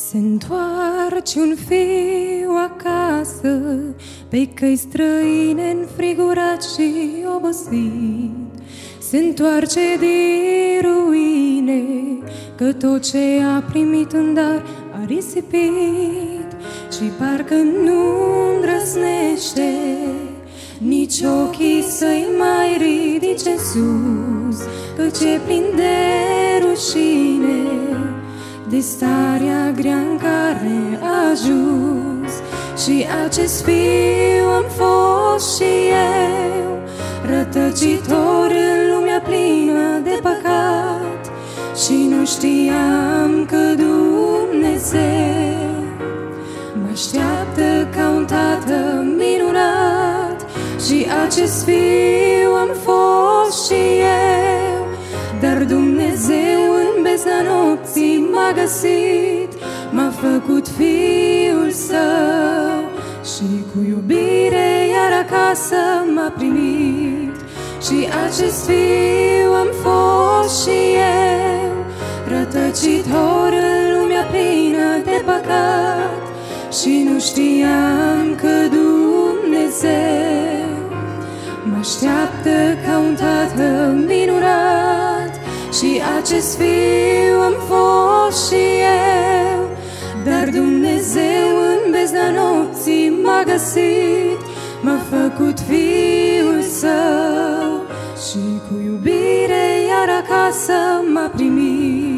Se întoarce un fiu acasă, pe căi străine, înfrigurat și obosit. Se întoarce din ruine, că tot ce a primit în dar a risipit. Și parcă nu îndrăznește nici ochii să-i mai ridice sus, căci e plin de rușine de starea grea în care a ajuns. Și acest fiu am fost și eu, rătăcitor în lumea plină de păcat, și nu știam că Dumnezeu mă așteaptă ca un tată minunat. Și acest fiu am fost și eu, dar Dumnezeu în bezna nopții m-a găsit, m-a făcut fiul său și cu iubire iar acasă m-a primit. Și acest fiu am fost și eu, rătăcitor în lumea plină de păcat, și nu știam că Dumnezeu mă așteaptă ca un tată minunat. Și acest fiu am fost și eu, dar Dumnezeu în bezna nopții m-a găsit, m-a făcut fiul său și cu iubire iar acasă m-a primit.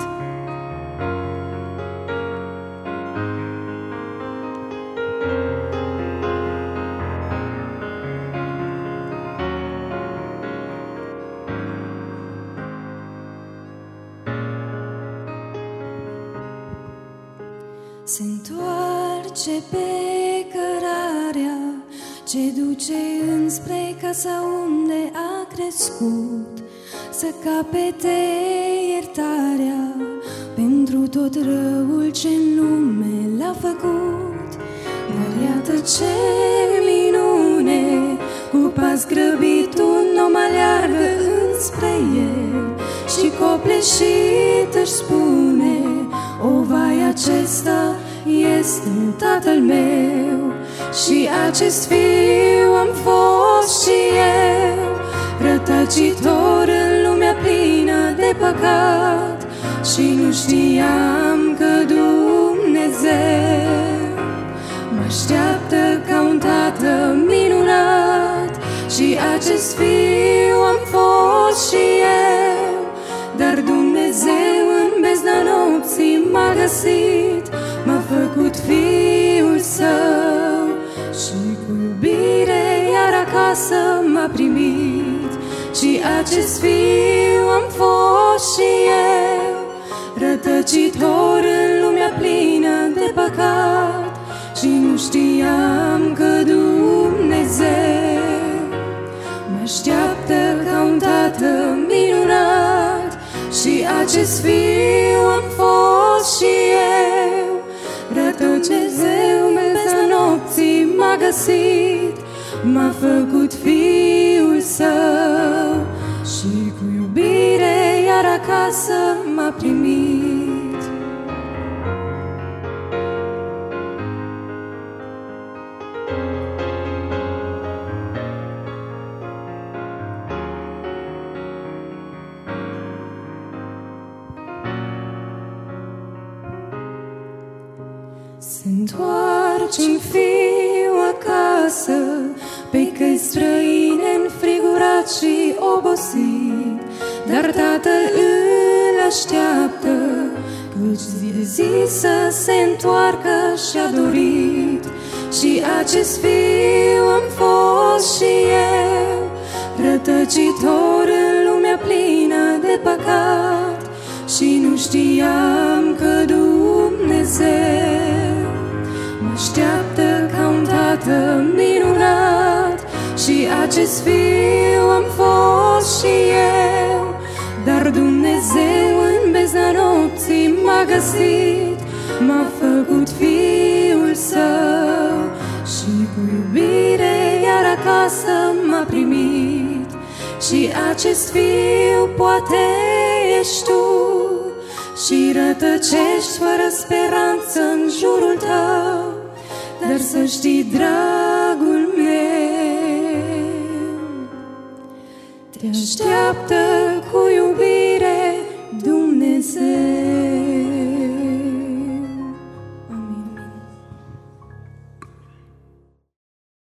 Se întoarce pe cărarea ce duce înspre casa unde a crescut, să capete iertarea pentru tot răul ce în lume l-a făcut. Dar iată ce minune, cu pas grăbit un om aleargă înspre el și copleșit își spune: o, vai, acesta este tatăl meu. Și acest fiu am fost și eu, rătăcitor în lumea plină de păcat, și nu știam că Dumnezeu mă așteaptă ca un tată minunat. Și acest fiu am fost și eu, dar Dumnezeu în bezna nopții m-a găsit, m-a făcut fiul său și cu iubire iar acasă m-a primit. Și acest fiu am fost și eu, rătăcitor în lumea plină de păcat, și nu știam că Dumnezeu mă așteaptă ca un tată minunat. Și acest fiu am fost și eu, rătăcitor în bezna nopții m-a găsit, m-a făcut fiul său și cu iubire iar acasă m-a primit. Se întoarce un fiu acasă, pe căi străine, înfrigurat și obosit, dar tatăl îl așteaptă, căci zi de zi să se întoarcă și-a dorit. Și acest fiu am fost și eu, rătăcitor în lumea plină de păcat, și nu știam că Dumnezeu mă așteaptă ca un tată minunat. Și acest fiu am fost și eu, dar Dumnezeu în bezna nopții m-a găsit, m-a făcut fiul său și cu iubire iar acasă m-a primit. Și acest fiu poate ești tu, și rătăcești fără speranță viață în jurul tău, dar să știi, dragul meu, te așteaptă cu iubire